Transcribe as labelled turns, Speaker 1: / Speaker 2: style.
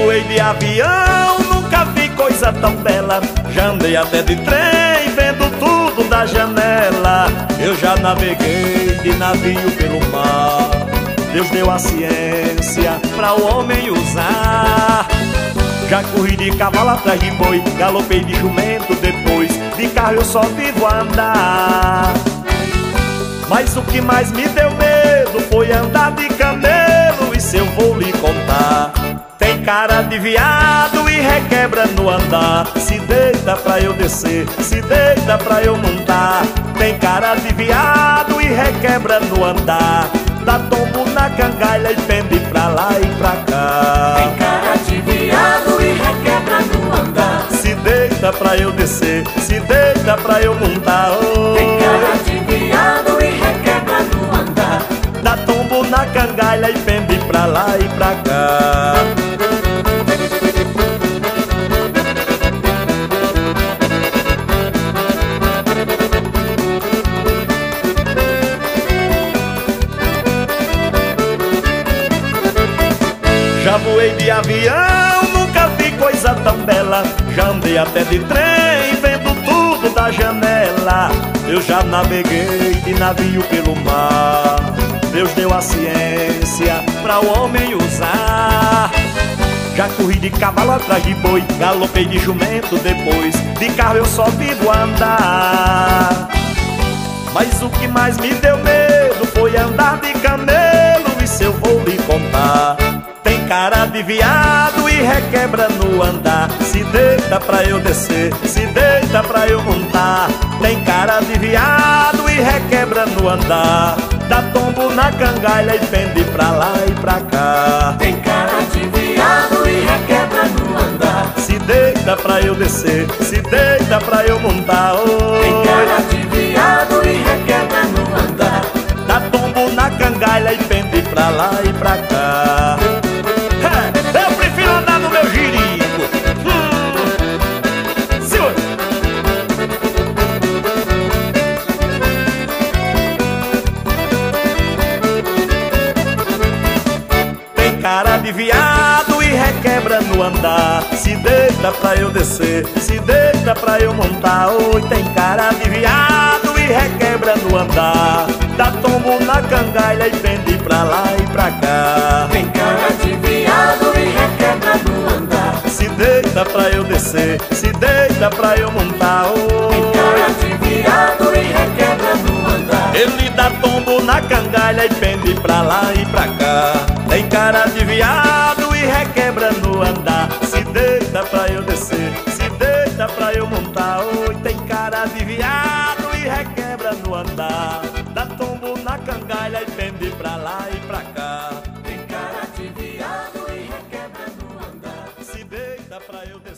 Speaker 1: voei de avião, nunca vi coisa tão bela. Já andei até de trem, vendo tudo da janela. Eu já naveguei de navio pelo mar. Deus deu a ciência pra o homem usar. Já corri de cavalo atrás de boi, galopei de jumento depois. De carro eu só vivo a andar. Mas o que mais me deu medo foi andar de camelo. Isso eu vou lhe contar. Tem cara de viado e requebra no andar. Se deita pra eu descer, se deita pra eu montar. Tem cara de viado e requebra no andar. Dá tombo na cangalha e pende pra lá e pra cá.
Speaker 2: Tem cara de viado e requebra no andar.
Speaker 1: Se deita pra eu descer, se deita pra eu montar. Oh.
Speaker 2: Tem cara de viado e requebra no andar.
Speaker 1: Dá tombo na cangalha e pende pra lá e pra cá. Já voei de avião, nunca vi coisa tão bela. Já andei até de trem, vendo tudo da janela. Eu já naveguei de navio pelo mar. Deus deu a ciência pra o homem usar. Já corri de cavalo atrás de boi, galopei de jumento depois. De carro eu só vivo a andar. Mas o que mais me deu medo foi andar de camelo. Isso eu vou lhe contar. Tem cara de viado e requebra no andar. Se deita pra eu descer, se deita pra eu montar. Tem cara de viado e requebra no andar. Dá tombo na cangalha e pende pra lá e pra cá.
Speaker 2: Tem cara de viado e requebra no andar.
Speaker 1: Se deita pra eu descer, se deita pra eu montar. Oh.
Speaker 2: Tem cara de viado e requebra no andar.
Speaker 1: Dá tombo na cangalha e pende pra lá e pra cá. Eu prefiro andar no meu jirico. Senhor. Tem cara de viado e requebra no andar. Se deita pra eu descer, se deita pra eu montar. Oi, tem cara de viado e requebra no andar. Dá tombo na cangalha e pende pra lá e pra cá.
Speaker 2: Tem cara de viado e requebra no andar.
Speaker 1: Se deita pra eu descer, se deita pra eu montar.
Speaker 2: Tem cara de viado e requebra no andar.
Speaker 1: Ele dá tombo na cangalha e pende pra lá e pra cá. Tem cara de viado e requebra no andar. Se deita pra eu descer, se deita pra eu montar. Oi, tem cara de viado e requebra no andar. Dá tombo na cangalha e pende pra lá e pra cá.
Speaker 2: Tem cara de viado e requebra no andar.
Speaker 1: Se deita pra eu descer.